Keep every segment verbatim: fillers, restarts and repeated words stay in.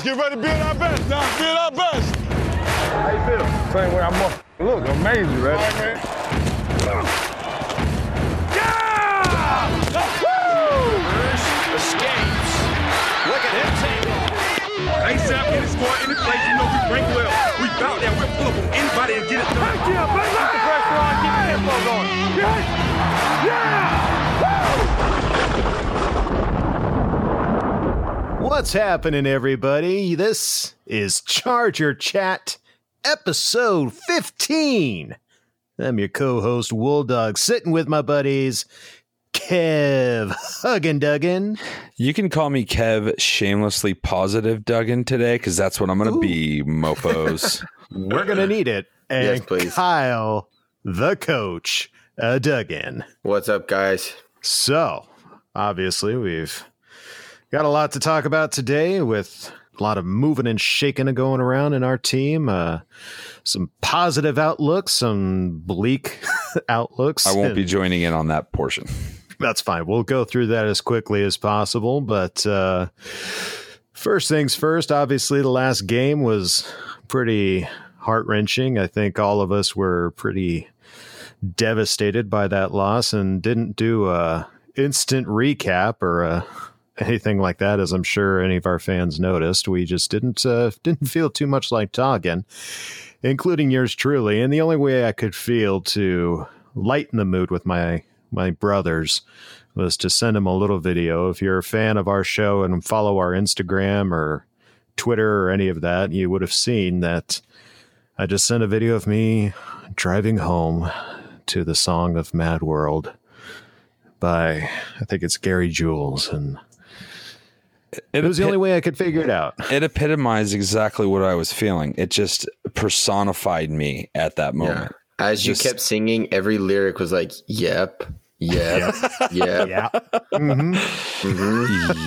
Let's get ready to be at our best, now. Be at our best. How you feel? Same way I'm up. Look, amazing, right? All right, man. Yeah! Woo! First escapes. Look at him take off. ASAP in the squad, any place, you know we rank well. We bout that, we'll pull up on anybody and get it done. Back here, back up the pressure on, keep the tempo going. Yes! Yeah! Woo! What's happening, everybody? This is Charger Chat, episode fifteen. I'm your co-host, Wooldog, sitting with my buddies, Kev Huggin Duggan. You can call me Kev Shamelessly Positive Duggan today, because that's what I'm going to be, mofos. We're going to need it. And Yes, please. Kyle, the coach, uh, Duggan. What's up, guys? So, obviously, we've got a lot to talk about today with a lot of moving and shaking going around in our team. Uh, some positive outlooks, some bleak outlooks. I won't and be joining in on that portion. That's fine. We'll go through that as quickly as possible. But uh, first things first, obviously, the last game was pretty heart-wrenching. I think all of us were pretty devastated by that loss and didn't do a instant recap or a anything like that, as I'm sure any of our fans noticed. We just didn't uh, didn't feel too much like talking, including yours truly. And the only way I could feel to lighten the mood with my my brothers was to send them a little video. If you're a fan of our show and follow our Instagram or Twitter or any of that, you would have seen that I just sent a video of me driving home to the song of Mad World by, I think it's Gary Jules, and It, it was the only way I could figure it out. It epitomized exactly what I was feeling. It just personified me at that moment. Yeah. As you Just- kept singing, every lyric was like, yep, yep, yep. Yeah. Mm-hmm. Mhm.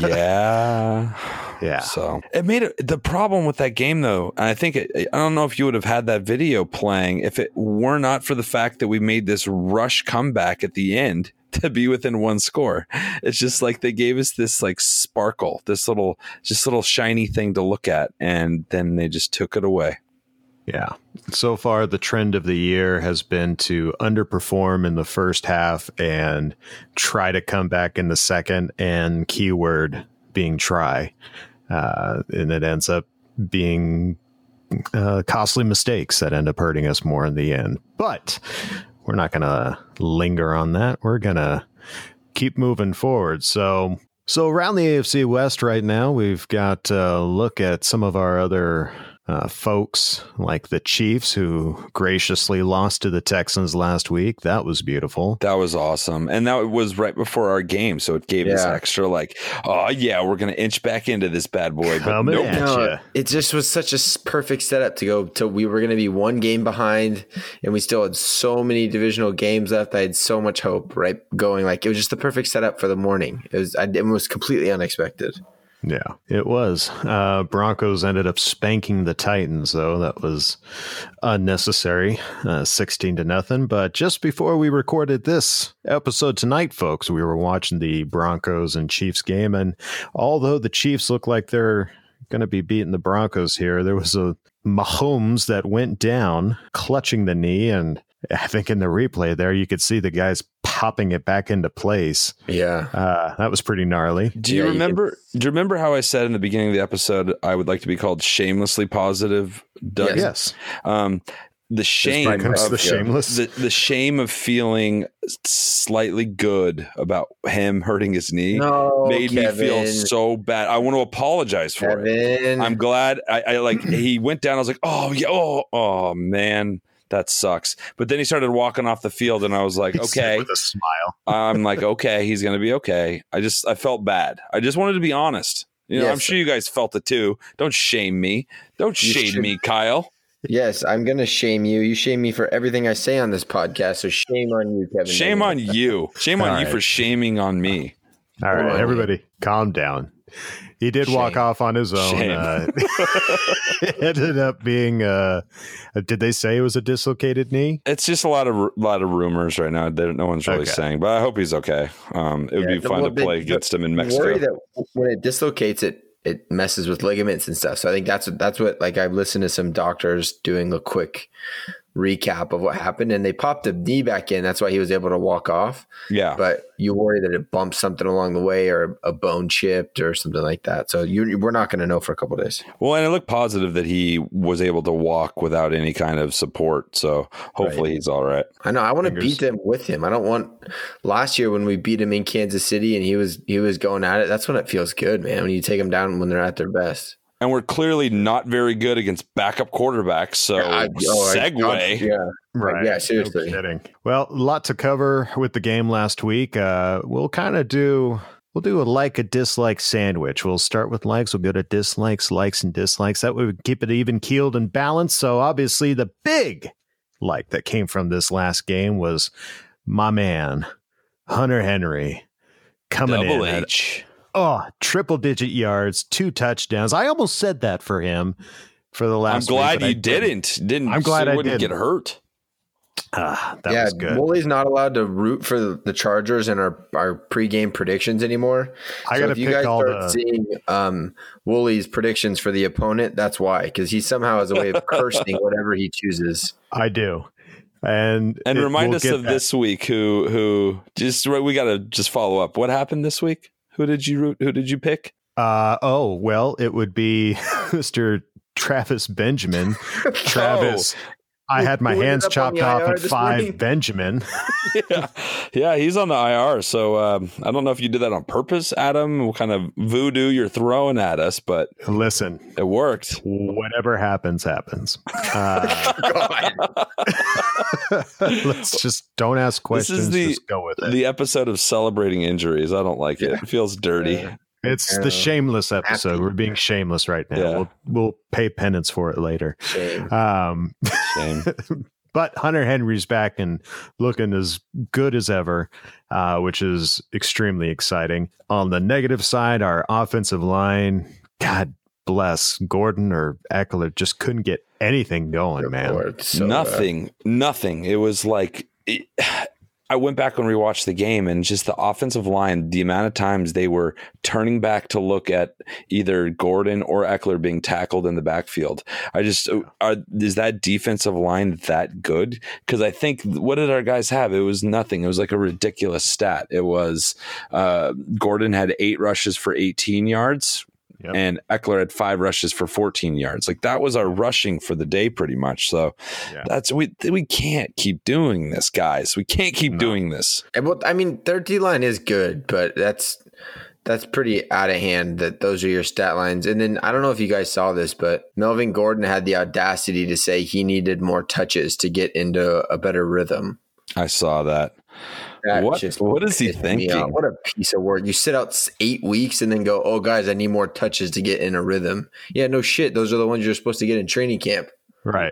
Yeah. Yeah. So it made it the problem with that game, though. And I think it, I don't know if you would have had that video playing if it were not for the fact that we made this rush comeback at the end to be within one score. It's just like they gave us this like sparkle, this little, just little shiny thing to look at, and then they just took it away. Yeah. So far, the trend of the year has been to underperform in the first half and try to come back in the second, and keyword being try. Uh, and it ends up being uh, costly mistakes that end up hurting us more in the end. But we're not going to linger on that. We're going to keep moving forward. So, so around the A F C West right now, we've got a look at some of our other Uh, folks like the Chiefs, who graciously lost to the Texans last week. That was beautiful. That was awesome. And that was right before our game. So it gave us Yeah. extra like, oh, yeah, we're going to inch back into this bad boy. But Coming nope. at No, ya. it just was such a s- perfect setup to go to. We were going to be one game behind, and we still had so many divisional games left. I had so much hope, right? Going like it was just the perfect setup for the morning. It was, I, it was completely unexpected. Yeah, it was. Uh, Broncos ended up spanking the Titans, though. That was unnecessary, uh, sixteen to nothing. But just before we recorded this episode tonight, folks, we were watching the Broncos and Chiefs game. And although the Chiefs look like they're going to be beating the Broncos here, there was a Mahomes that went down, clutching the knee. And I think in the replay there, you could see the guys popping it back into place. Yeah. Uh, that was pretty gnarly. Do you Yeah, you remember? Do you remember how I said in the beginning of the episode I would like to be called shamelessly positive, Doug? Yes. Um, the shame Right comes of the shameless. the, the shame of feeling slightly good about him hurting his knee No, made me feel Kevin. so bad. I want to apologize for it. Kevin. I'm glad. I, I like he went down. I was like, oh yeah, oh oh man, that sucks. But then he started walking off the field, and I was like, He said okay. with a smile. I'm like, okay, he's gonna be okay. I just I felt bad. I just wanted to be honest. You know, Yes. I'm sure you guys felt it too. Don't shame me. Don't You shade should- me, Kyle. Yes, I'm going to shame you. You shame me for everything I say on this podcast. So shame on you, Kevin. Shame on you. Shame on All you right. for shaming on me. All right, on. everybody, calm down. He did walk Shame. off on his own. Shame. Uh, it ended up being. Uh, did they say it was a dislocated knee? It's just a lot of lot of rumors right now that no one's really Okay. saying, but I hope he's okay. Um, it would Yeah, be fun well, to the- play the- against him in I Mexico. worry that when it dislocates, it it messes with ligaments and stuff. So I think that's what, that's what, like I've listened to some doctors doing a quick recap of what happened, and they popped the knee back in. That's why he was able to walk off. Yeah. But you worry that it bumped something along the way or a bone chipped or something like that. So you, we're not going to know for a couple of days. Well, and it looked positive that he was able to walk without any kind of support. So hopefully Right. he's all right. I know. I want to beat them with him. I don't want last year when we beat him in Kansas City and he was he was going at it. That's when it feels good, man. When you take them down when they're at their best. And we're clearly not very good against backup quarterbacks. So I- oh, I- segue. yeah. Right. Yeah, seriously. No kidding. Well, a lot to cover with the game last week. Uh, we'll kind of do we'll do a like a dislike sandwich. We'll start with likes. We'll go to dislikes, likes, and dislikes. That way we keep it even keeled and balanced. So obviously the big like that came from this last game was my man Hunter Henry coming Double in. At, H. oh, triple digit yards, two touchdowns. I almost said that for him for the I'm last. glad week, but I you didn't. Didn't. I'm glad so I wouldn't didn't. get hurt. Ah, that yeah, was good. Wooley's not allowed to root for the Chargers in our, our pregame predictions anymore. I so gotta if you pick guys all start the- seeing um, Wooley's predictions for the opponent, that's why, because he somehow has a way of cursing whatever he chooses. I do. And And it- remind we'll us get of that. this week. Who who just we got to just follow up. What happened this week? Who did you root? Who did you pick? Uh, oh, well, it would be Mister Travis Benjamin. Travis. I had my Who ended hands up on chopped the off I R at this five morning? Benjamin. yeah, yeah, he's on the I R. So um, I don't know if you did that on purpose, Adam. What kind of voodoo you're throwing at us, but Listen, it worked. whatever happens, happens. Uh, let's just don't ask This is questions. the just go with it. the episode of celebrating injuries. I don't like it. It feels dirty. It's uh, the shameless episode. happy. We're being shameless right now. Yeah. We'll we'll pay penance for it later. Shame. Um, Shame. but Hunter Henry's back and looking as good as ever, uh, which is extremely exciting. On the negative side, our offensive line, God bless Gordon or Eckler, just couldn't get anything going, man. Lord, so bad. nothing, nothing. It was like it, I went back and rewatched the game, and just the offensive line, the amount of times they were turning back to look at either Gordon or Eckler being tackled in the backfield. I just are, is that defensive line that good? Because I think what did our guys have? It was nothing. It was like a ridiculous stat. It was uh, Gordon had eight rushes for eighteen yards. Yep. And Eckler had five rushes for fourteen yards. Like that was our rushing for the day, pretty much. So Yeah. that's we we can't keep doing this, guys. We can't keep No. doing this. And what I mean, their D line is good, but that's that's pretty out of hand that those are your stat lines. And then I don't know if you guys saw this, but Melvin Gordon had the audacity to say he needed more touches to get into a better rhythm. I saw that. That What- just what is he pissed me thinking? off. What a piece of work. You sit out s- eight weeks and then go, oh, guys, I need more touches to get in a rhythm. Yeah, no shit. Those are the ones you're supposed to get in training camp. Right.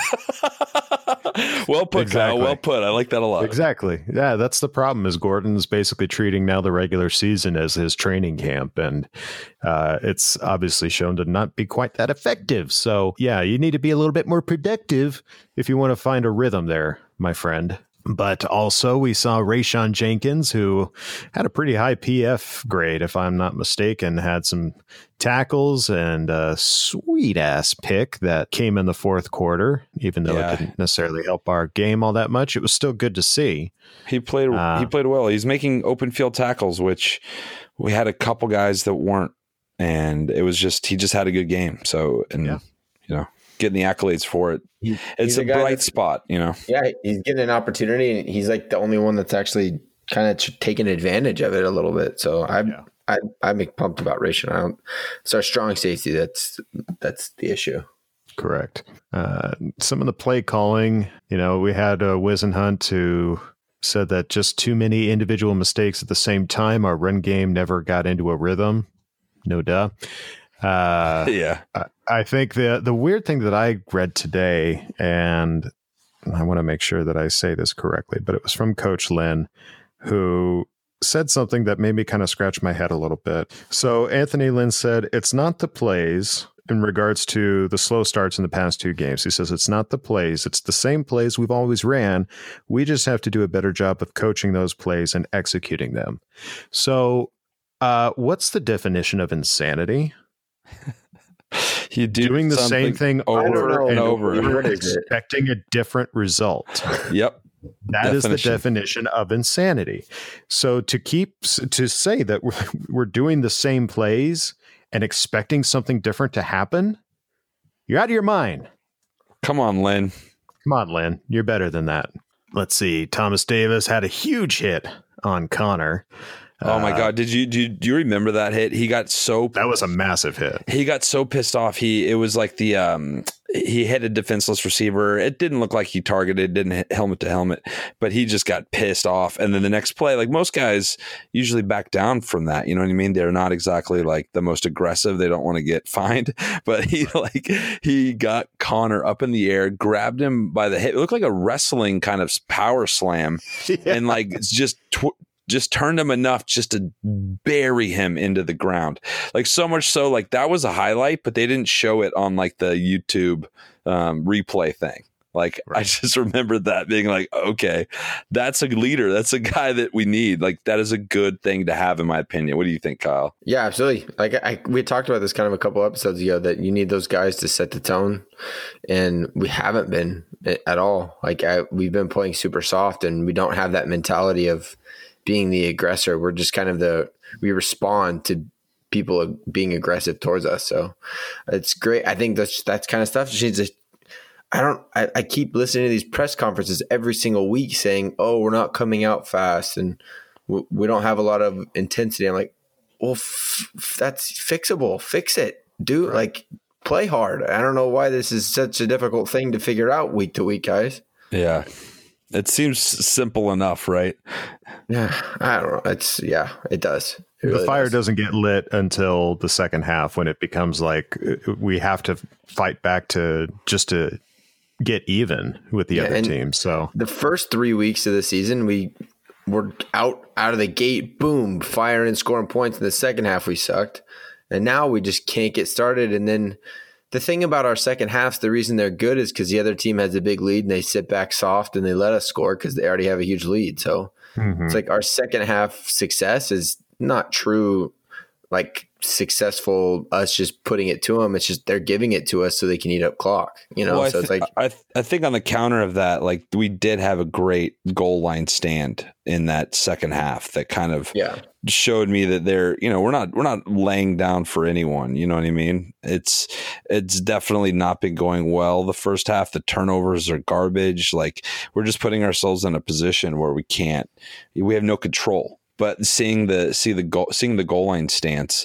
Well put, Kyle. Exactly. Well put. I like that a lot. Exactly. Yeah, that's the problem is Gordon's basically treating now the regular season as his training camp. And uh, it's obviously shown to not be quite that effective. So, yeah, you need to be a little bit more productive if you want to find a rhythm there, my friend. But also we saw Rayshon Jenkins, who had a pretty high P F grade, if I'm not mistaken, had some tackles and a sweet ass pick that came in the fourth quarter, even though Yeah. it didn't necessarily help our game all that much. It was still good to see. He played. Uh, he played well. He's making open field tackles, which we had a couple guys that weren't, and it was just he just had a good game. So, and Yeah. you know, getting the accolades for it. He- It's he's a guy bright that's- spot, you know. Yeah, he's getting an opportunity, and he's like the only one that's actually kind of t- taking advantage of it a little bit. So I'm Yeah. I I'm pumped about Rayshon. I don't. It's our strong safety. That's that's the issue. Correct. Uh, some of the play calling, you know, we had uh, Wisenhunt who said that just too many individual mistakes at the same time. Our run game never got into a rhythm. No duh. Uh, Yeah. I- I think the the weird thing that I read today, and I want to make sure that I say this correctly, but it was from Coach Lynn, who said something that made me kind of scratch my head a little bit. So Anthony Lynn said, it's not the plays in regards to the slow starts in the past two games. He says, it's not the plays. It's the same plays we've always ran. We just have to do a better job of coaching those plays and executing them. So uh, what's the definition of insanity? You do doing the same something thing over over and and over. over, What is it? expecting a different result. Yep. That is the Definition. definition of insanity. So to keep to say that we're, we're doing the same plays and expecting something different to happen, you're out of your mind. Come on, Lynn. Come on, Lynn. You're better than that. Let's see. Thomas Davis had a huge hit on Connor. Oh my Uh, God! Did you do you, do you remember that hit? He got so That was a massive hit. he got so pissed off. He it was like the um he hit a defenseless receiver. It didn't look like he targeted, didn't hit helmet to helmet, but he just got pissed off. And then the next play, like most guys usually back down from that. You know what I mean? They're not exactly like the most aggressive. They don't want to get fined, but he like he got Connor up in the air, grabbed him by the hip. It looked like a wrestling kind of power slam, and like it's just. Tw- just turned him enough just to bury him into the ground. Like so much so like that was a highlight, but they didn't show it on like the YouTube um, replay thing. Like right. I just remembered that being like, okay, that's a leader. That's a guy that we need. Like that is a good thing to have in my opinion. What do you think, Kyle? Yeah, absolutely. Like I, we talked about this kind of a couple episodes ago that you need those guys to set the tone, and we haven't been at all. Like I, we've been playing super soft, and we don't have that mentality of being the aggressor. We're just kind of the, we respond to people being aggressive towards us. So it's great. I think that's, that's kind of stuff. Just needs to, I don't, I, I keep listening to these press conferences every single week saying, oh, we're not coming out fast and we, we don't have a lot of intensity. I'm like, well, f- f- that's fixable. Fix it. Do right. Like play hard. I don't know why this is such a difficult thing to figure out week to week, guys. Yeah. It seems simple enough, right? Yeah, I don't know. It's yeah, it does. It the really fire does. doesn't get lit until the second half when it becomes like we have to fight back to just to get even with the Yeah, other and team. So the first three weeks of the season, we were out out of the gate, boom, firing and scoring points. In the second half, we sucked, and now we just can't get started. And then the thing about our second halves, the reason they're good is because the other team has a big lead and they sit back soft and they let us score because they already have a huge lead. So mm-hmm. It's like our second half success is not true, like successful us just putting it to them. It's just they're giving it to us so they can eat up clock, you know? Well, so I it's th- like I, th- I think on the counter of that, like we did have a great goal line stand in that second half that kind of yeah. showed me that they're, you know, we're not we're not laying down for anyone. You know what I mean? It's it's definitely not been going well the first half. The turnovers are garbage. Like we're just putting ourselves in a position where we can't, we have no control. But seeing the see the goal seeing the goal line stance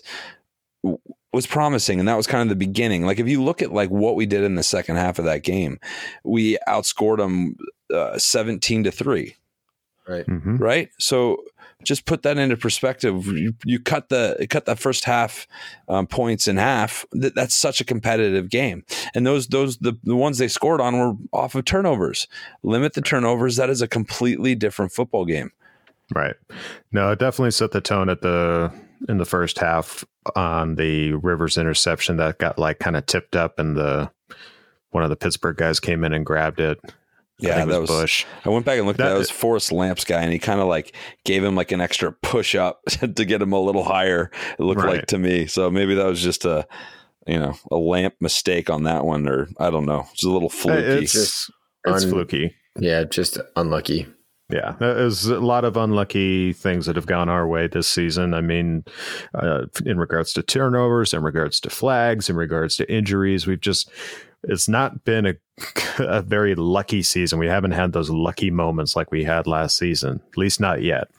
was promising, and that was kind of the beginning. Like if you look at like what we did in the second half of that game, we outscored them uh, seventeen to three. Right. Mm-hmm. Right. So just put that into perspective. You, you cut the cut that first half um, points in half. That, that's such a competitive game, and those those the, the ones they scored on were off of turnovers. Limit the turnovers. That is a completely different football game. Right. No, it definitely set the tone at the in the first half on the Rivers interception that got like kind of tipped up, and the one of the Pittsburgh guys came in and grabbed it. Yeah, was that was Bush. I went back and looked That, at that. It was Forrest Lamp's guy, and he kind of like gave him like an extra push up to get him a little higher. It looked right. like to me. So maybe that was just a you know a Lamp mistake on that one, or I don't know. It's a little fluky. It's, just, it's un- fluky. Yeah, just unlucky. Yeah, there's a lot of unlucky things that have gone our way this season. I mean, uh, in regards to turnovers, in regards to flags, in regards to injuries, we've just, it's not been a, a very lucky season. We haven't had those lucky moments like we had last season, at least not yet.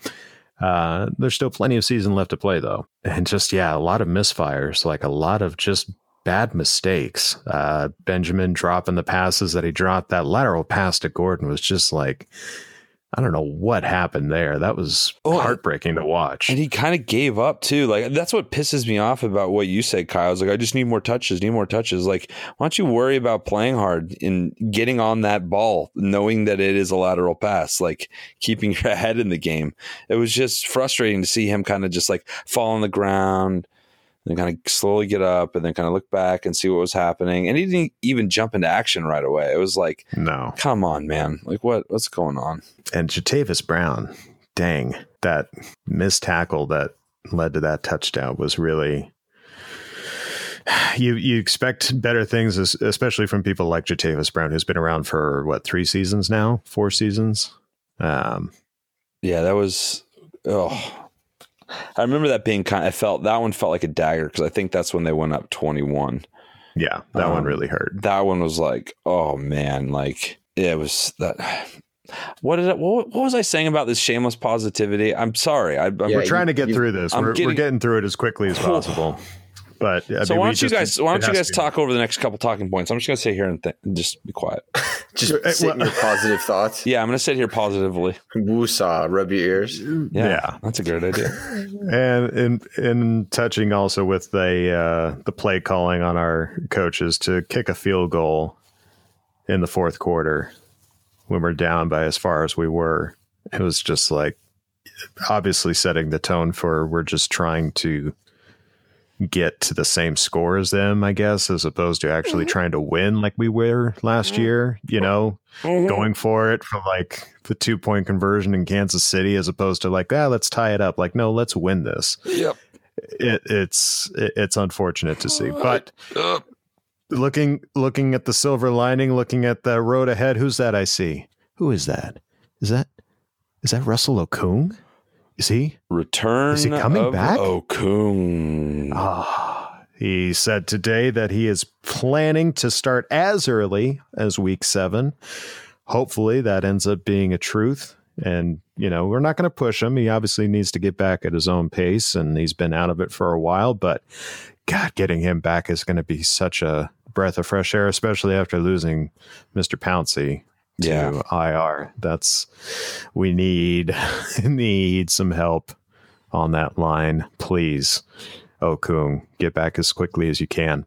Uh, there's still plenty of season left to play, though. And just, yeah, a lot of misfires, like a lot of just bad mistakes. Uh, Benjamin dropping the passes that he dropped. That lateral pass to Gordon was just like, I don't know what happened there. That was oh, heartbreaking to watch. And he kind of gave up too. Like that's what pisses me off about what you said, Kyle. I was like, I just need more touches, need more touches. Like, why don't you worry about playing hard and getting on that ball, knowing that it is a lateral pass, like keeping your head in the game. It was just frustrating to see him kind of just like fall on the ground and kind of slowly get up and then kind of look back and see what was happening. And he didn't even jump into action right away. It was like, no, come on, man. Like what, what's going on? And Jatavis Brown, dang, that missed tackle that led to that touchdown was really, you you expect better things, especially from people like Jatavis Brown, who's been around for what three seasons now, four seasons. Um, yeah, that was. Oh, I remember that being kind. I felt that one felt like a dagger because I think that's when they went up twenty-one. Yeah, that um, one really hurt. That one was like, oh man, like yeah, it was that. What did it, what, what was I saying about this shameless positivity? I'm sorry. I, I'm, yeah, we're trying you, to get you, through this. We're getting, we're getting through it as quickly as possible. But I so mean, why don't just, you guys why don't you guys talk be. over the next couple talking points? I'm just gonna sit here and, th- and just be quiet. Just sit in your positive thoughts. Yeah, I'm gonna sit here positively. Woosah, rub your ears. Yeah, yeah. That's a great idea. And in in touching also with the uh, the play calling on our coaches to kick a field goal in the fourth quarter when we're down by as far as we were, it was just like obviously setting the tone for we're just trying to get to the same score as them, I guess, as opposed to actually mm-hmm. trying to win like we were last mm-hmm. year, you know, mm-hmm. going for it for like the two point conversion in Kansas City, as opposed to like, ah, let's tie it up. Like, no, let's win this. Yep. It, it's, it, it's unfortunate to see, but looking, looking at the silver lining, looking at the road ahead, who's that I see? Who is that? Is that, is that Russell Okung? Is he? Return Is he coming of back? Okung. Ah, he said today that he is planning to start as early as week seven. Hopefully that ends up being a truth. And, you know, we're not going to push him. He obviously needs to get back at his own pace, and he's been out of it for a while. But, God, getting him back is going to be such a breath of fresh air, especially after losing Mister Pouncey. To yeah. I R. That's we need need some help on that line, please. Okung, get back as quickly as you can.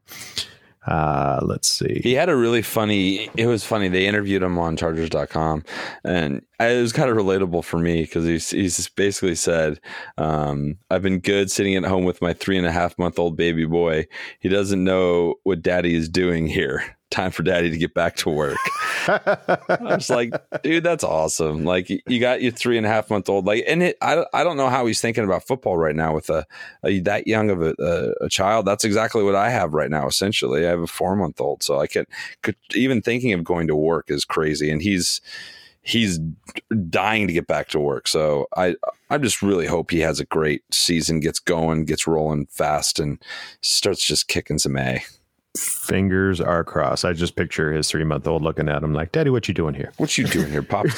Uh, let's see. He had a really funny. It was funny. They interviewed him on Chargers dot com, and it was kind of relatable for me because he's he's basically said, um, "I've been good sitting at home with my three and a half month old baby boy. He doesn't know what Daddy is doing here. Time for Daddy to get back to work." I was like, dude, that's awesome. Like, you got your three and a half month old, like, and it, I, I don't know how he's thinking about football right now with a, a that young of a, a, a child. That's exactly what I have right now. Essentially, I have a four month old, so I could, could even thinking of going to work is crazy, and he's he's dying to get back to work. So I I just really hope he has a great season, gets going, gets rolling fast, and starts just kicking some A. Fingers are crossed. I just picture his three month old looking at him like, Daddy, what you doing here? What you doing here, Pop?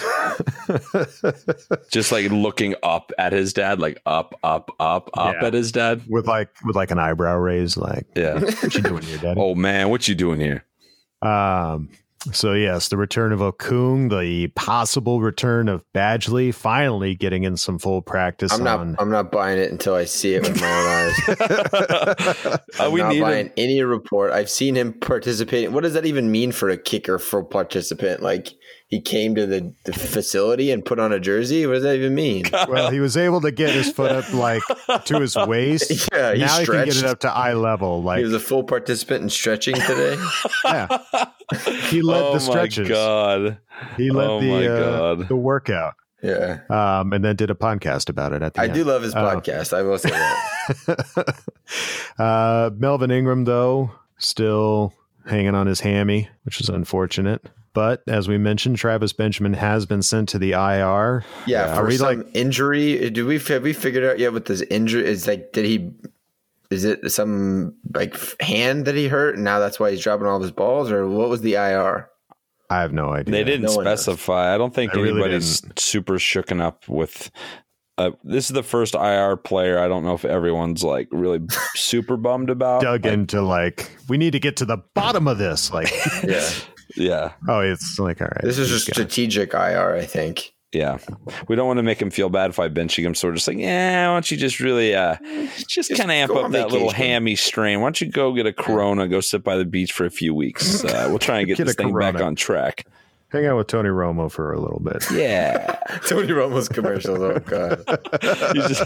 Just like looking up at his dad, like up, up, up, up yeah. at his dad. With like with like an eyebrow raise, like, yeah. What you doing here, Daddy? Oh man, what you doing here? Um So, yes, the return of Okung, the possible return of Badgley, finally getting in some full practice. I'm not on... I'm not buying it until I see it with my own eyes. I'm uh, we not need buying him. any report. I've seen him participating. What does that even mean for a kicker full participant? Like, he came to the, the facility and put on a jersey? What does that even mean? Well, he was able to get his foot up like to his waist. Yeah, he now stretched. he can get it up to eye level. Like, he was a full participant in stretching today. Yeah. He led oh the stretches. My God. He led oh the my uh, God. the workout. Yeah. Um, and then did a podcast about it at the I end. do love his Uh, podcast. I will say that. uh, Melvin Ingram, though, still hanging on his hammy, which is unfortunate. But as we mentioned, Travis Benjamin has been sent to the I R. Yeah, uh, for are we some like injury. Do we have we figured out yet what this injury is? Like, did he? Is it some like hand that he hurt, and now that's why he's dropping all of his balls, or what was the I R? I have no idea. They didn't No one knows. specify. I don't think I really anybody's didn't. super shooken up with. Uh, this is the first I R player. I don't know if everyone's like really super bummed about. Dug like, into like we need to get to the bottom of this. Like, Yeah, Yeah, oh, it's like all right. this is just he's strategic I R, I think. yeah. We don't want to make him feel bad if I benching him. So we're just like, yeah, why don't you just really, uh, just, Just kind of amp go up on that little vacation. hammy strain. Why don't you go get a Corona, go sit by the beach for a few weeks? Uh, we'll try and get, Get this a thing back Corona. on track. hang out with Tony Romo for a little bit. Yeah. Tony Romo's commercials. Oh god, You just-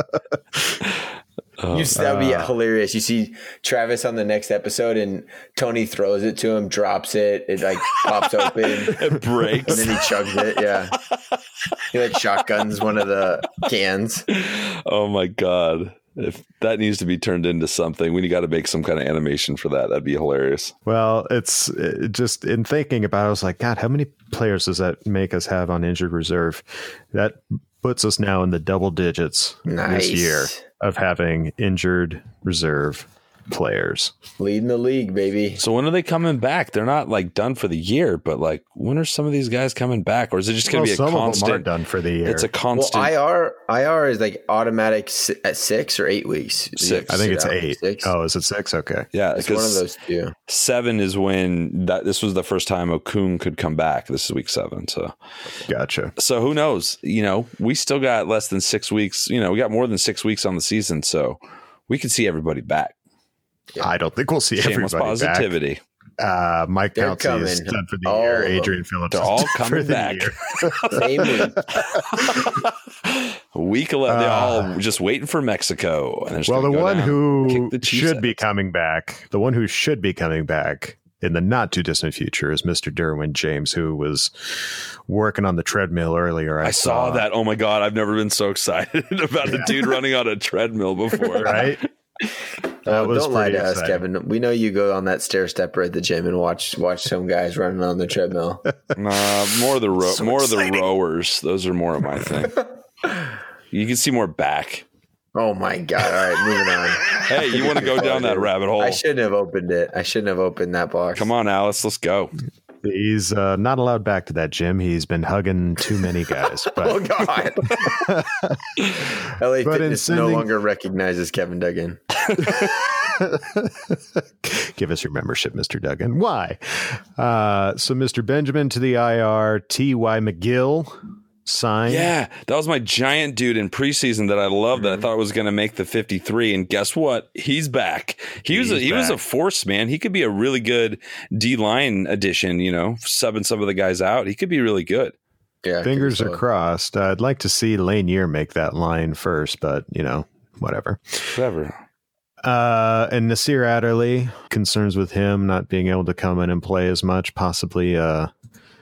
Oh, you, that would be hilarious. You see Travis on the next episode, and Tony throws it to him, drops it, it like pops open, it breaks. and then he chugs it. Yeah, he like shotguns one of the cans. Oh my God. If that needs to be turned into something, we got to make some kind of animation for that. That'd be hilarious. Well, it's it just in thinking about it, I was like, God, how many players does that make us have on injured reserve? That puts us now in the double digits Nice. this year of having injured reserve players. Leading the league, baby. So when are they coming back? They're not like done for the year, but like when are some of these guys coming back, or is it just going to Well, be a some constant? of them are done for the year. It's a Well, constant. I R I R is like automatic si- at six or eight weeks. You Six. have to I think sit it's out eight. Six. Oh, is it six? Okay. yeah, It's one of because those two. seven is when that this was the first time Okun could come back. This is week seven. So, Gotcha. so who knows? You know, we still got less than six weeks. You know, we got more than six weeks on the season, so we can see everybody back. I don't think we'll see Shameless everybody positivity. back. Uh, Mike They're Pouncey is coming. done for the All year. of them. Adrian Phillips They're is all done for coming the back. year. Same week. Week eleven, they're Uh, all just waiting for Mexico. And they're just Well, the gonna go one down, who kick the Chiefs' should be ass. coming back, the one who should be coming back in the not too distant future is Mister Derwin James, who was working on the treadmill earlier. I, I saw that. Oh my God, I've never been so excited about a dude running on a treadmill before. Right? That Oh, was don't lie pretty to us, exciting. Kevin. We know you go on that stair stepper at the gym and watch watch some guys running on the treadmill. Nah, more of the ro- So more of the exciting. rowers. Those are more of my thing. You can see more back. Oh my god! All right, moving on. Hey, you want to go down that rabbit hole? I shouldn't have opened it. I shouldn't have opened that box. Come on, Alice, let's go. He's uh, not allowed back to that gym. He's been hugging too many guys. But Oh god! L A But in Fitness no sending- longer recognizes Kevin Duggan. give us your membership, Mister Duggan. Why? Uh, so Mister Benjamin to the I R, T Y McGill signed. Yeah, that was my giant dude in preseason that I loved that I thought was going to make the fifty-three. And guess what? He's back. He was a, He's he was a back. force, man. He could be a really good D line addition. You know, subbing some of the guys out. He could be really good. Yeah, Fingers so. are crossed. Uh, I'd like to see Lanier make that line first, but you know, whatever. Whatever. Uh, and Nasir Adderley, concerns with him not being able to come in and play as much, possibly a, a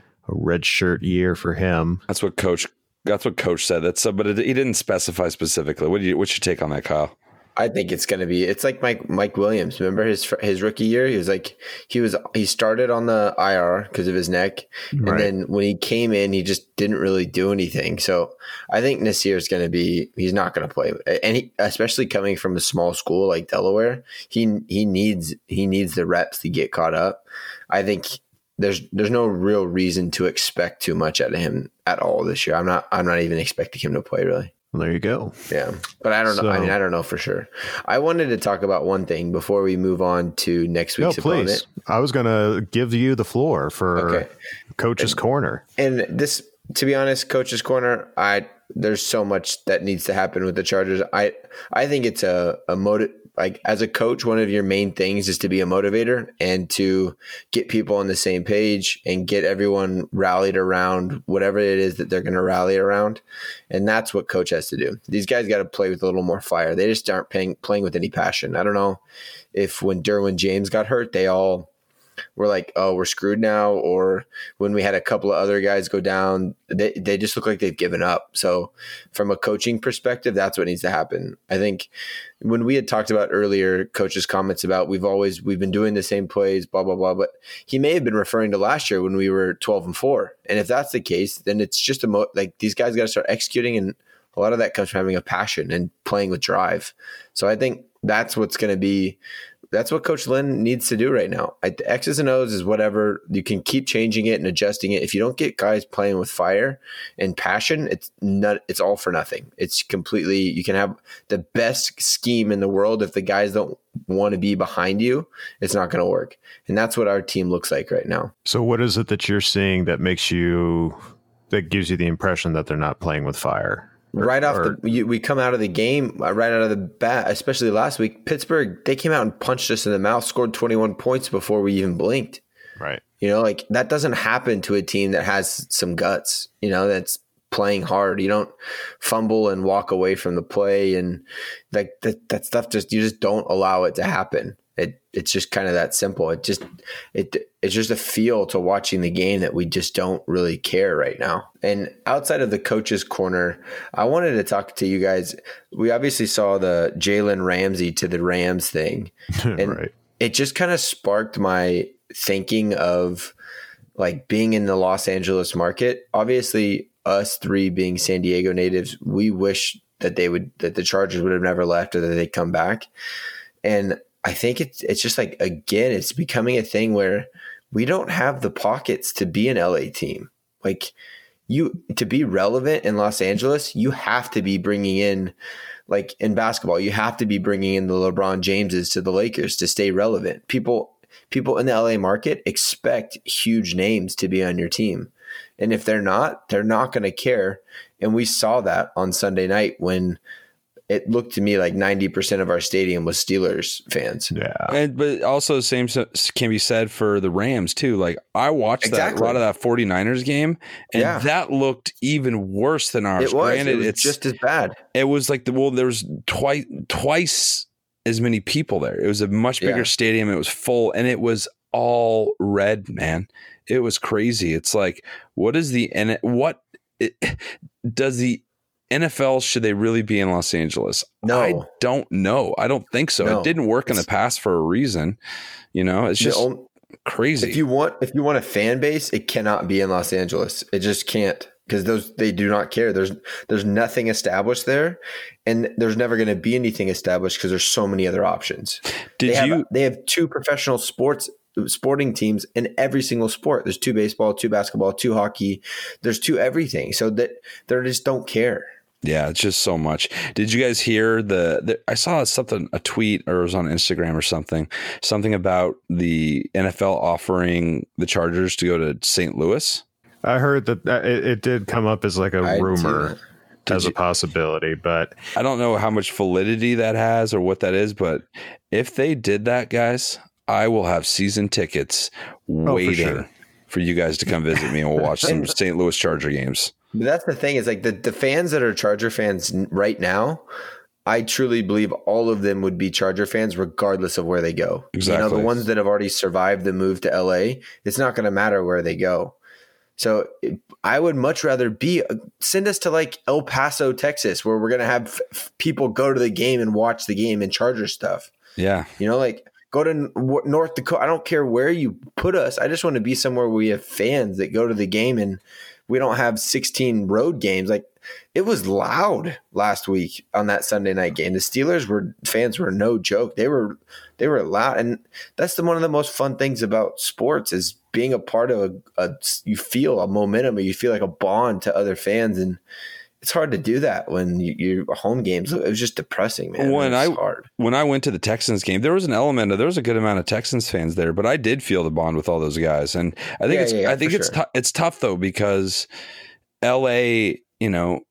red shirt year for him. That's what coach. That's what coach said. That's uh, but it, he didn't specify specifically. What do you? What's your take on that, Kyle? I think it's going to be. It's like Mike Mike Williams. Remember his fr- his rookie year? He was like he was he started on the I R because of his neck, and Right. then when he came in, he just didn't really do anything. So I think Nasir is going to be. He's not going to play, and he, especially coming from a small school like Delaware, he he needs he needs the reps to get caught up. I think. There's there's no real reason to expect too much out of him at all this year. I'm not I'm not even expecting him to play really. Well, there you go. Yeah, but I don't know. I So- mean, I don't know for sure. I wanted to talk about one thing before we move on to next No, week's please. opponent. I was going to give you the floor for Okay. Coach's Corner. And this, to be honest, Coach's Corner. I there's so much that needs to happen with the Chargers. I I think it's a a motive. Like as a coach, one of your main things is to be a motivator and to get people on the same page and get everyone rallied around whatever it is that they're going to rally around. And that's what coach has to do. These guys got to play with a little more fire. They just aren't playing, playing with any passion. I don't know if when Derwin James got hurt, they all were like, oh, we're screwed now. Or when we had a couple of other guys go down, they, they just look like they've given up. So from a coaching perspective, that's what needs to happen. I think when we had talked about earlier, coach's comments about we've always, we've been doing the same plays, blah, blah, blah. But he may have been referring to last year when we were twelve and four. And if that's the case, then it's just a mo- like these guys got to start executing. And a lot of that comes from having a passion and playing with drive. So I think that's what's going to be, that's what Coach Lynn needs to do right now. I, the X's and O's is whatever. You can keep changing it and adjusting it. If you don't get guys playing with fire and passion, it's not, it's all for nothing. It's completely, you can have the best scheme in the world. If the guys don't want to be behind you, it's not going to work. And that's what our team looks like right now. So what is it that you're seeing that makes you, that gives you the impression that they're not playing with fire? Or- Right off or- the, you, we come out of the game, uh, right out of the bat, especially last week, Pittsburgh, they came out and punched us in the mouth, scored twenty-one points before we even blinked. Right. You know, like that doesn't happen to a team that has some guts, you know, that's playing hard. You don't fumble and walk away from the play. And like that, that stuff just, you just don't allow it to happen. It it's just kind of that simple. It just it it's just a feel to watching the game that we just don't really care right now. And outside of the coach's corner, I wanted to talk to you guys. We obviously saw the Jalen Ramsey to the Rams thing, and Right. it just kind of sparked my thinking of like being in the Los Angeles market. Obviously, us three being San Diego natives, we wish that they would that the Chargers would have never left or that they'd come back. And I think it's it's just like, again, it's becoming a thing where we don't have the pockets to be an L A team. Like, you to be relevant in Los Angeles, you have to be bringing in, like in basketball, you have to be bringing in the LeBron Jameses to the Lakers to stay relevant. People people in the L A market expect huge names to be on your team. And if they're not, they're not going to care. And we saw that on Sunday night when it looked to me like ninety percent of our stadium was Steelers fans. Yeah. And, but also same s- can be said for the Rams too. Like I watched Exactly. that a lot of that 49ers game and Yeah. that looked even worse than ours. It was, Granted, it was it's just as bad. it was like the well, there was twice twice as many people there. It was a much bigger Yeah. stadium. It was full and it was all red, man. It was crazy. It's like, what is the and what it, does the N F L, should they really be in Los Angeles? No. I don't know. I don't think so. No. It didn't work in the It's- past for a reason. You know, it's The just only- crazy. If you want, if you want a fan base, it cannot be in Los Angeles. It just can't, because those they do not care. There's there's nothing established there, and there's never going to be anything established because there's so many other options. Did they have, you? They have two professional sports sporting teams in every single sport. There's two baseball, two basketball, two hockey. There's two everything. So that they just don't care. Yeah, it's just so much. Did you guys hear the, the? I saw something, a tweet, or it was on Instagram or something, something about the N F L offering the Chargers to go to Saint Louis. I heard that, that it, it did come up as like a I didn't see rumor, that. as a possibility, but I don't know how much validity that has or what that is, but if they did that, guys, I will have season tickets waiting for, sure. for you guys to come visit me and we'll watch some Saint Louis Charger games. But that's the thing, is like the, the fans that are Charger fans n- right now, I truly believe all of them would be Charger fans regardless of where they go. You know, Exactly. the ones that have already survived the move to L A, it's not going to matter where they go. So it, I would much rather be send us to like El Paso, Texas, where we're going to have f- f- people go to the game and watch the game and Charger stuff. Yeah. You know, like go to N- North Dakota. I don't care where you put us. I just want to be somewhere where we have fans that go to the game and we don't have sixteen road games. Like it was loud last week on that Sunday night game. The Steelers were fans were no joke. They were they were loud, and that's the one of the most fun things about sports is being a part of a, a you feel a momentum, or you feel like a bond to other fans, and it's hard to do that when you, you're home games. It was just depressing, man. When it was I hard. when I went to the Texans game, there was an element of there was a good amount of Texans fans there, but I did feel the bond with all those guys, and I think Yeah, it's yeah, yeah, I think for it's sure. tou- it's tough though because L A, you know,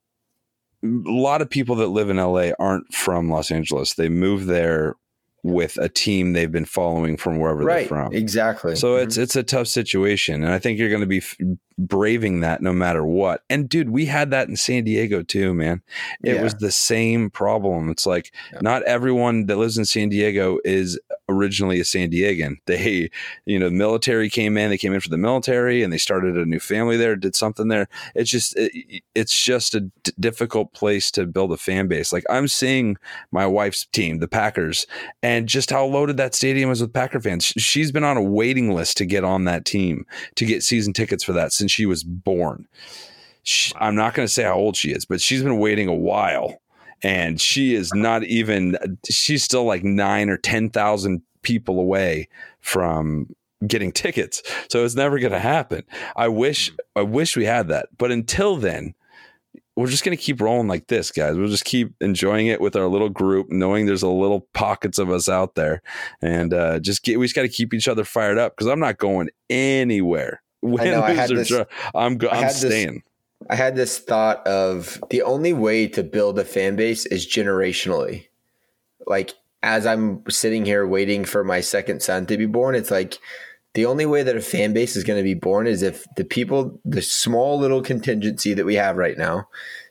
a lot of people that live in L A aren't from Los Angeles. They move there with a team they've been following from wherever Right, they're from. exactly. So it's it's a tough situation, and I think you're going to be f- braving that no matter what. And dude, we had that in San Diego too, man. It Yeah. was the same problem. It's like Yeah. not everyone that lives in San Diego is originally a San Diegan. They, you know, the military came in. They came in for the military, and they started a new family there. Did something there. It's just it, it's just a d- difficult place to build a fan base. Like I'm seeing my wife's team, the Packers, and just how loaded that stadium is with Packer fans. She's been on a waiting list to get on that team, to get season tickets for that since she was born. She, I'm not going to say how old she is, but she's been waiting a while, and she is not even, she's still like nine or ten thousand people away from getting tickets. So it's never going to happen. I wish, I wish we had that. But until then, we're just going to keep rolling like this, guys. We'll just keep enjoying it with our little group, knowing there's a little pockets of us out there, and uh, just get, we just got to keep each other fired up, because I'm not going anywhere. Win, I know, I had lose, or this- draw, I'm go, I I'm had this- staying. I had this thought of the only way to build a fan base is generationally. Like, as I'm sitting here waiting for my second son to be born, it's like the only way that a fan base is going to be born is if the people, the small little contingency that we have right now,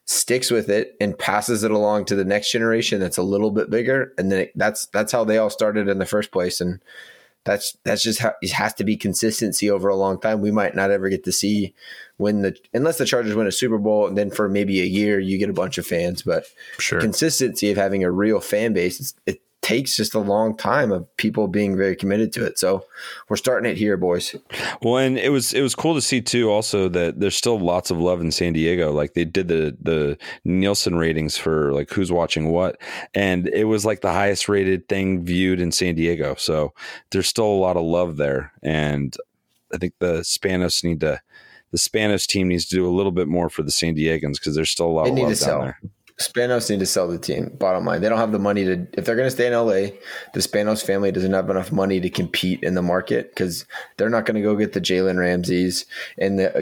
sticks with it and passes it along to the next generation that's a little bit bigger, and then it, that's that's how they all started in the first place. And that's that's just how it has to be consistency over a long time. We might not ever get to see when the unless the Chargers win a Super Bowl, and then for maybe a year you get a bunch of fans. But Sure. the consistency of having a real fan base, it's, it takes just a long time of people being very committed to it. So we're starting it here, boys. Well, and it was it was cool to see too also that there's still lots of love in San Diego. Like they did the the Nielsen ratings for like who's watching what, and it was like the highest rated thing viewed in San Diego. So there's still a lot of love there, and I think the Spanos need to the Spanos team needs to do a little bit more for the San Diegans because there's still a lot They of need love to down sell. there. Spanos need to sell the team. Bottom line, they don't have the money to. If they're going to stay in L A, the Spanos family doesn't have enough money to compete in the market because they're not going to go get the Jalen Ramseys and the uh,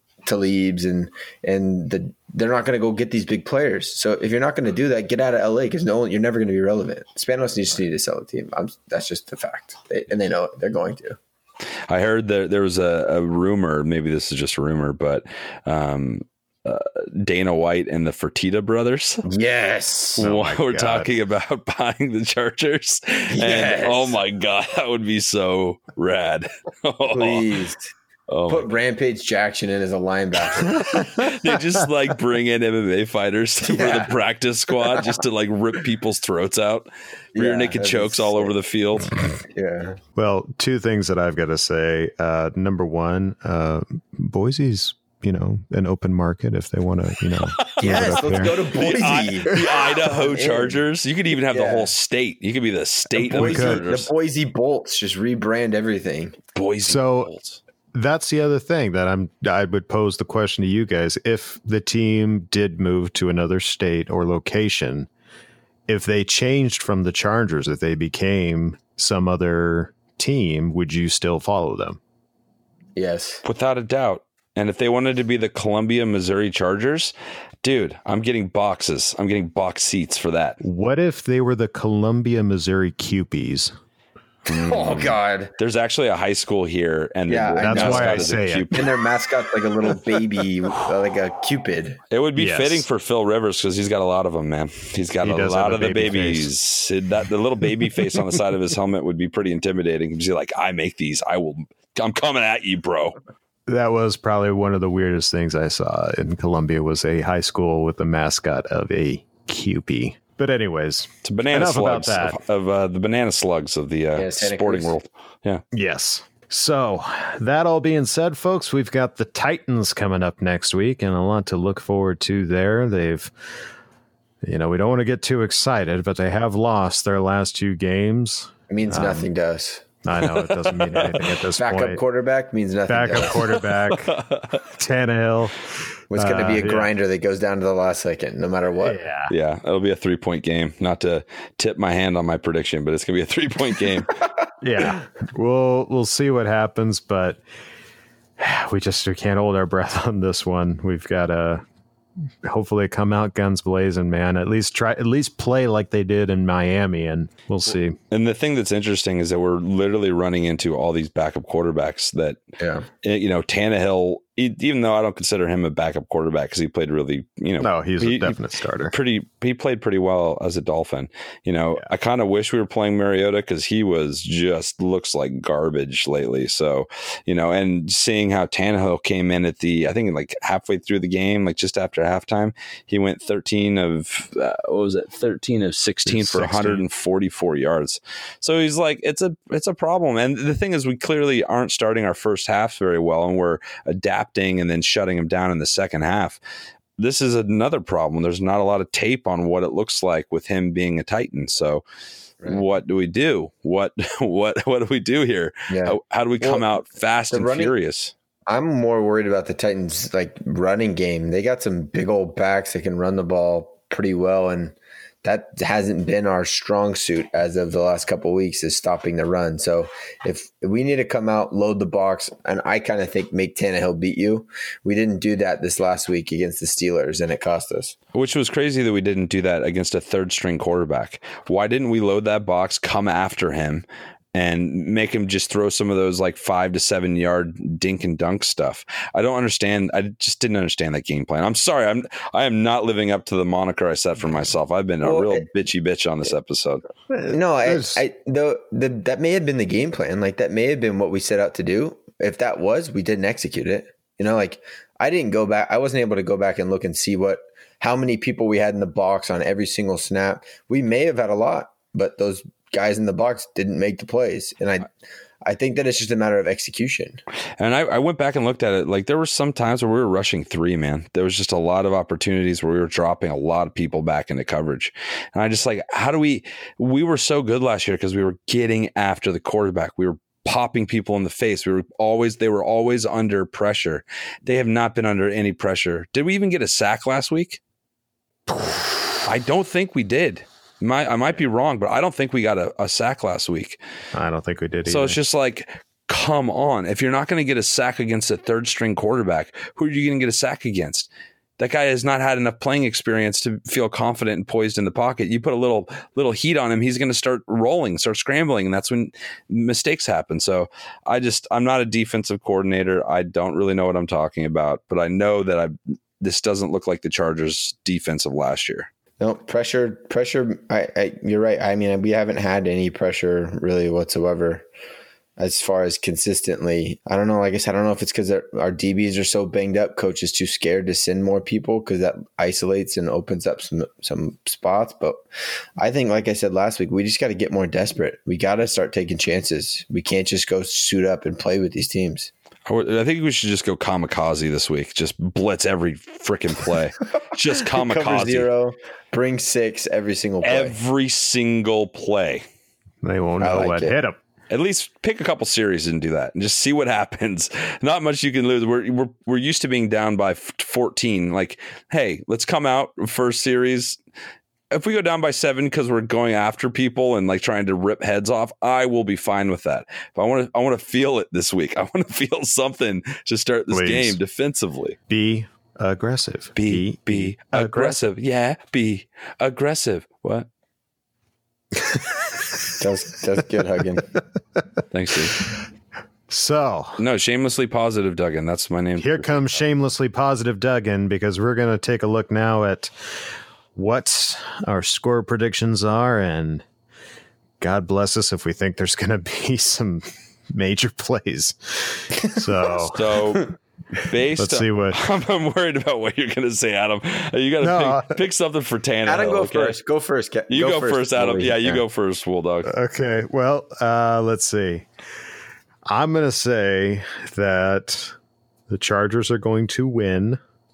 Talibs and and the. They're not going to go get these big players. So if you're not going to do that, get out of L A because no, you're never going to be relevant. Spanos just need to sell the team. I'm, that's just a fact, they, and they know it. They're going to. I heard that there was a, a rumor, maybe this is just a rumor, but um, uh, Dana White and the Fertitta brothers Yes. Oh my we're God. talking about buying the Chargers. Yes. And oh my God, that would be so rad. Please Oh, put Rampage Jackson in as a linebacker. they just like bring in M M A fighters for Yeah. the practice squad just to like rip people's throats out. Rear Yeah, naked that'd be chokes all sick. over the field. Yeah. Well, two things that I've got to say. Uh, number one, uh, Boise's, you know, an open market if they want to, you know. move it Yes, up let's there. go to The, I- Boise. the Idaho I'm in. Chargers. You could even have the Yeah. whole state. You could be the state The of the Boise, Chargers. the Boise Bolts. Just rebrand everything. Boise So- Bolts. That's the other thing that I'm. I would pose the question to you guys: if the team did move to another state or location, if they changed from the Chargers, if they became some other team, would you still follow them? Yes. Without a doubt. And if they wanted to be the Columbia, Missouri Chargers, dude, I'm getting boxes. I'm getting box seats for that. What if they were the Columbia, Missouri Cupies? Oh God. There's actually a high school here, and Yeah, the I know. That's why mascot I is a say it. Cupid. And their mascot's like a little baby, uh, like a Cupid. It would be Yes. fitting for Phil Rivers because he's got a lot of them, man. He's got He a does lot have of a the baby babies. It- that the little baby face on the side of his helmet would be pretty intimidating. He's like, I make these. I will. I'm coming at you, bro. That was probably one of the weirdest things I saw in Columbia was a high school with the mascot of a Cupie. But anyways, It's a banana Enough about slugs that. of, of uh, the banana slugs of the uh, Yeah, Santa sporting Cruz. world. Yeah. yes. So that all being said, folks, we've got the Titans coming up next week and a lot to look forward to there. They've, you know, we don't want to get too excited, but they have lost their last two games. It means nothing to us. I know it doesn't mean anything at this Backup point. quarterback means nothing to Backup us. quarterback, Tannehill. It's going to be Uh, a yeah. grinder that goes down to the last second, no matter what. Yeah. Yeah. It'll be a three point game. Not to tip my hand on my prediction, but it's going to be a three point game. Yeah. We'll we'll see what happens, but we just we can't hold our breath on this one. We've got to hopefully come out guns blazing, man. At least try at least play like they did in Miami, and we'll see. And the thing that's interesting is that we're literally running into all these backup quarterbacks that, Yeah. eh, you know, Tannehill, e- even though I don't consider him a backup quarterback because he played really, you know, No, he's he- a definite starter. pretty, he played pretty well as a Dolphin. You know, I kind of wish we were playing Mariota because he was just looks like garbage lately. So, you know, and seeing how Tannehill came in at the, I think like halfway through the game, like just after halftime, he went thirteen of, uh, what was it? thirteen of sixteen for one hundred forty-four yards. So he's like, it's a, it's a problem. And the thing is, we clearly aren't starting our first half very well, and we're adapting and then shutting him down in the second half. This is another problem. There's not a lot of tape on what it looks like with him being a Titan. So Right. what do we do? What, what, what do we do here? Yeah. How, how do we come Well, out fast the and running- furious? I'm more worried about the Titans like running game. They got some big old backs that can run the ball pretty well, and that hasn't been our strong suit as of the last couple of weeks is stopping the run. So if we need to come out, load the box, and I kind of think make Tannehill beat you. We didn't do that this last week against the Steelers, and it cost us. Which was crazy that we didn't do that against a third string quarterback. Why didn't we load that box, come after him, and make him just throw some of those like five to seven yard dink and dunk stuff. I don't understand. I just didn't understand that game plan. I'm sorry. I'm I am not living up to the moniker I set for myself. I've been a well, real it, bitchy bitch on this episode. No, I, I the, the that may have been the game plan. Like that may have been what we set out to do. If that was, we didn't execute it. You know, like I didn't go back. I wasn't able to go back and look and see what how many people we had in the box on every single snap. We may have had a lot, but those guys in the box didn't make the plays. And I I think that it's just a matter of execution. And I, I went back and looked at it. Like there were some times where we were rushing three, man. There was just a lot of opportunities where we were dropping a lot of people back into coverage. And I just like, how do we, we were so good last year because we were getting after the quarterback. We were popping people in the face. We were always, they were always under pressure. They have not been under any pressure. Did we even get a sack last week? I don't think we did. My, I might be wrong, but I don't think we got a, a sack last week. I don't think we did either. So it's just like, come on. If you're not going to get a sack against a third string quarterback, who are you going to get a sack against? That guy has not had enough playing experience to feel confident and poised in the pocket. You put a little little heat on him, he's going to start rolling, start scrambling, and that's when mistakes happen. So I just, I'm not a defensive coordinator. I don't really know what I'm talking about, but I know that I this doesn't look like the Chargers' defense of last year. No, pressure, pressure. I, I, you're right. I mean, we haven't had any pressure really whatsoever as far as consistently. I don't know. Like I said, I don't know if it's because our D Bs are so banged up. Coach is too scared to send more people because that isolates and opens up some, some spots. But I think, like I said last week, we just got to get more desperate. We got to start taking chances. We can't just go suit up and play with these teams. I think we should just go kamikaze this week. Just blitz every freaking play. Just kamikaze. Cover zero, bring six every single play. Every single play. They won't know like what it. hit them. At least pick a couple series and do that and just see what happens. Not much you can lose. We're we're we're used to being down by fourteen. Like, hey, let's come out first series. If we go down by seven because we're going after people and like trying to rip heads off, I will be fine with that. But I want to, I want to feel it this week. I want to feel something to start this Please. game defensively. Be aggressive. Be, be, be aggressive. aggressive. Yeah, be aggressive. What? that's, that's good, Huggin. Thanks, Steve. So. No, shamelessly positive Duggan. That's my name. Here comes shamelessly positive Duggan because we're going to take a look now at what our score predictions are, and God bless us if we think there's going to be some major plays. So, so based, let's see what I'm, I'm worried about what you're going to say, Adam. You got to no, pick, pick something for Tannehill. Adam, go okay? first. Go first. Go you go, go first, first, Adam. Yeah, you yeah. go first, Bulldog. Okay. Well, uh, let's see. I'm going to say that the Chargers are going to win.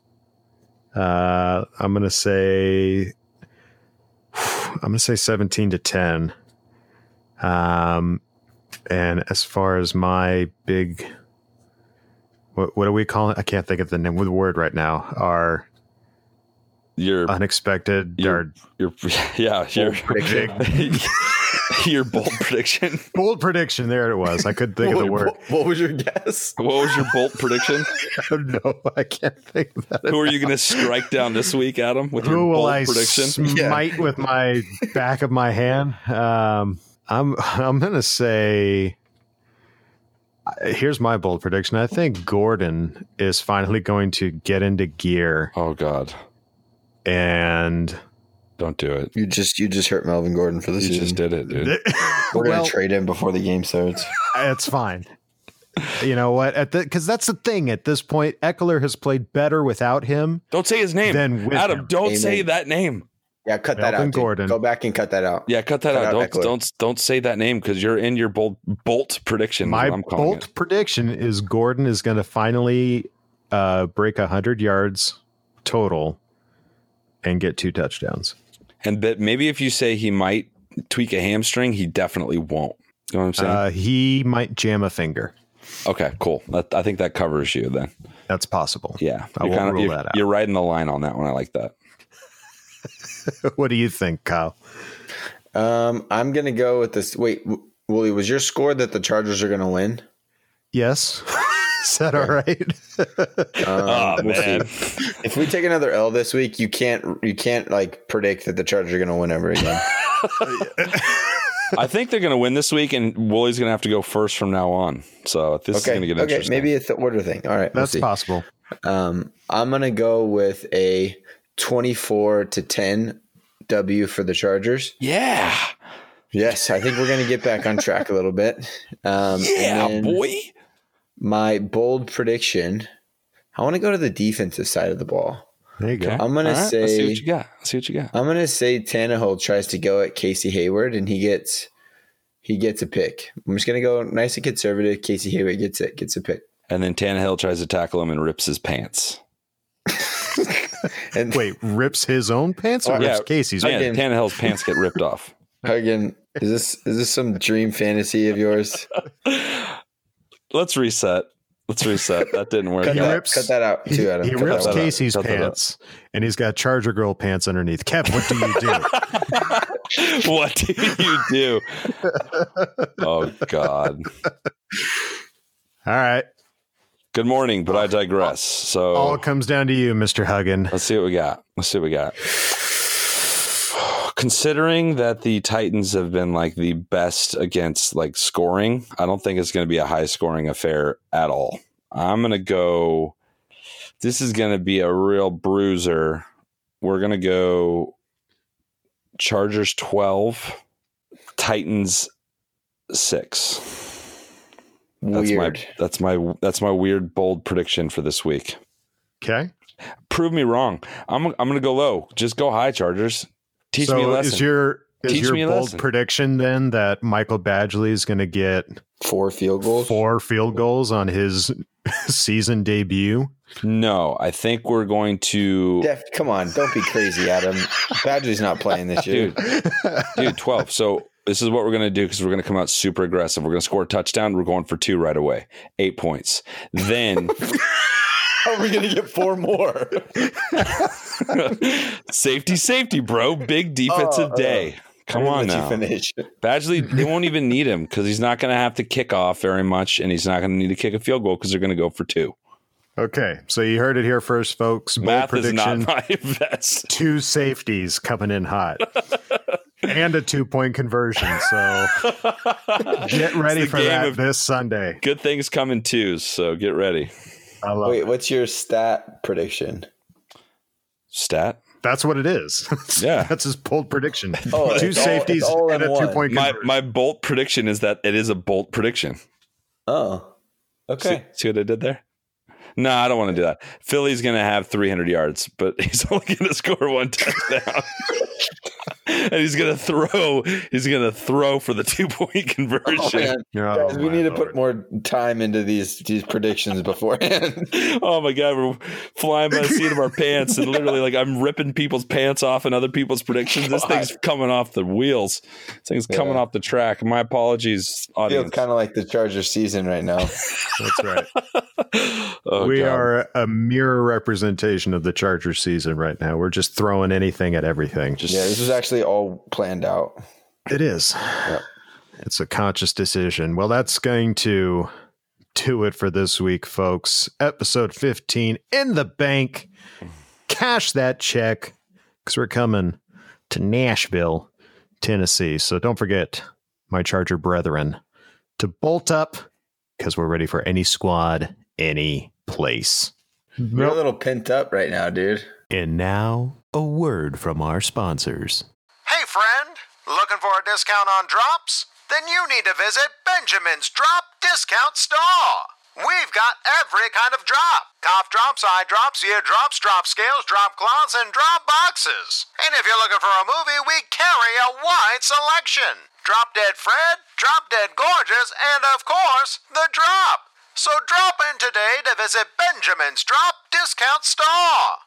Uh, I'm gonna say, I'm gonna say seventeen to ten. Um, and as far as my big, what what do we call it? I can't think of the name with the word right now. Our your unexpected, your, our, your yeah, your prediction. Your bold prediction. Bold prediction. There it was. I couldn't think what, of the word. What, what was your guess? What was your bold prediction? I don't know. I can't think of that. Who are you going to strike down this week, Adam, with your Who will bold I prediction? Smite yeah. with my back of my hand. Um, I'm I'm going to say. Here's my bold prediction. I think Gordon is finally going to get into gear. Oh God! And. Don't do it. You just you just hurt Melvin Gordon for the you season. You just did it, dude. We're well, gonna trade him before the game starts. It's fine. You know what? At the because that's the thing. At this point, Eckler has played better without him. Don't say his name, than with Adam. Him. Don't Amen. say that name. Yeah, cut Melvin that out. Gordon. Dude. Go back and cut that out. Yeah, cut that cut out. out Don't Eckler. don't don't say that name because you're in your bold bolt prediction. My I'm bold it. prediction is Gordon is going to finally uh, break a hundred yards total and get two touchdowns. And that maybe if you say he might tweak a hamstring, he definitely won't. You know what I'm saying? Uh, he might jam a finger. Okay, cool. That, I think that covers you then. That's possible. Yeah. I won't kinda, rule you're, that out. You're riding the line on that one. I like that. What do you think, Kyle? Um, I'm going to go with this. Wait, Wooly, was your score that the Chargers are going to win? Yes. Is that all right? um, oh, we'll man. See. If we take another L this week, you can't you can't like predict that the Chargers are going to win ever again. I think they're going to win this week, and Woolie's going to have to go first from now on. So this okay. is going to get okay. interesting. Maybe it's the order thing. All right. That's we'll possible. Um, I'm going to go with a twenty-four to ten W for the Chargers. Yeah. Yes, I think we're going to get back on track a little bit. Um, Yeah, and then boy. My bold prediction, I want to go to the defensive side of the ball. There you go. Okay. I'm going All to right, say Let's see what you got. Let's see what you got. I'm going to say Tannehill tries to go at Casey Hayward, and he gets he gets a pick. I'm just going to go nice and conservative. Casey Hayward gets it, gets a pick. And then Tannehill tries to tackle him and rips his pants. And Wait, rips his own pants or Oh, rips yeah. Casey's Yeah, pants? Tannehill's pants get ripped off. Hagen, is this is this some dream fantasy of yours? Let's reset. Let's reset. That didn't work. Cut He out. that, rips- cut that out He, too, Adam. he Cut rips that out. Casey's Cut that out. pants, and he's got Charger Girl pants underneath. Kev, what do you do? What do you do? Oh, God. All right. Good morning, but I digress. So All comes down to you, Mister Huggin. let's see what we got. Let's see what we got. Considering that the Titans have been like the best against like scoring, I don't think it's going to be a high scoring affair at all. I'm going to go. This is going to be a real bruiser. We're going to go Chargers twelve, Titans six. That's Weird. my that's my that's my weird bold prediction for this week. Okay. Prove me wrong. I'm I'm going to go low. Just go high, Chargers. Teach so me a lesson. is your is Teach your me a bold lesson. prediction then that Michael Badgley is going to get Four field goals. four field goals on his season debut? No, I think we're going to Def, come on, don't be crazy, Adam. Badgley's not playing this year. dude, dude, twelve. So this is what we're going to do because we're going to come out super aggressive. We're going to score a touchdown. We're going for two right away. Eight points. Then How are we going to get four more? safety, safety, bro. Big defensive Oh, day. Come I'll on let you now. finish. Badgley, they won't even need him because he's not going to have to kick off very much, and he's not going to need to kick a field goal because they're going to go for two. Okay, so you heard it here first, folks. Bold Math is prediction: not my best. two safeties coming in hot, and a two-point conversion. So get ready the for game that of- this Sunday. Good things come in twos, so get ready. I love Wait, it. what's your stat prediction? Stat. That's what it is. Yeah. That's his bold prediction. Oh, two it's all- safeties it's all and in a one. two-point My conversion. my bolt prediction is that it is a bolt prediction. Oh, okay. See, see what I did there? No, I don't want to do that. Philly's going to have three hundred yards, but he's only going to score one touchdown. And he's going to throw. He's going to throw for the two point conversion. Oh, man. Oh, Guys, we my need to Lord. put more time into these these predictions beforehand. Oh my god, we're flying by the seat of our pants, and literally, like, I'm ripping people's pants off and other people's predictions. This thing's coming off the wheels. This thing's coming Yeah. off the track. My apologies, Feels audience. kind of like the Chargers season right now. That's right. Oh, we God. are a mirror representation of the Chargers season right now. We're just throwing anything at everything. Just Yeah, this was actually all planned out. It is. It's a conscious decision. Well, that's going to do it for this week, folks. Episode fifteen in the bank. Cash that check because we're coming to Nashville, Tennessee. So don't forget, my Charger brethren, to bolt up because we're ready for any squad, any place. You're a little pent up right now, dude. And now, a word from our sponsors. Hey friend, looking for a discount on drops? Then you need to visit Benjamin's Drop Discount Store. We've got every kind of drop. Cough drops, eye drops, ear drops, drop scales, drop cloths, and drop boxes. And if you're looking for a movie, we carry a wide selection. Drop Dead Fred, Drop Dead Gorgeous, and of course, The Drop. So drop in today to visit Benjamin's Drop Discount Store.